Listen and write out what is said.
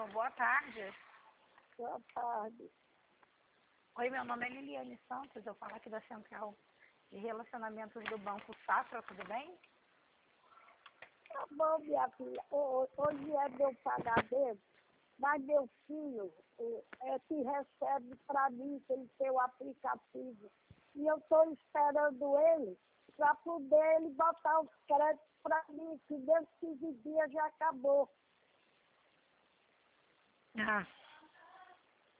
Alô, boa tarde. Boa tarde. Oi, meu nome é Liliane Santos, eu falo aqui da Central de Relacionamentos do Banco Safra, tudo bem? Tá bom, minha filha. Hoje é meu pagamento, mas meu filho é que recebe para mim, que ele tem o aplicativo. E eu estou esperando ele para poder ele botar os créditos para mim, que desde 15 dias já acabou. Ah.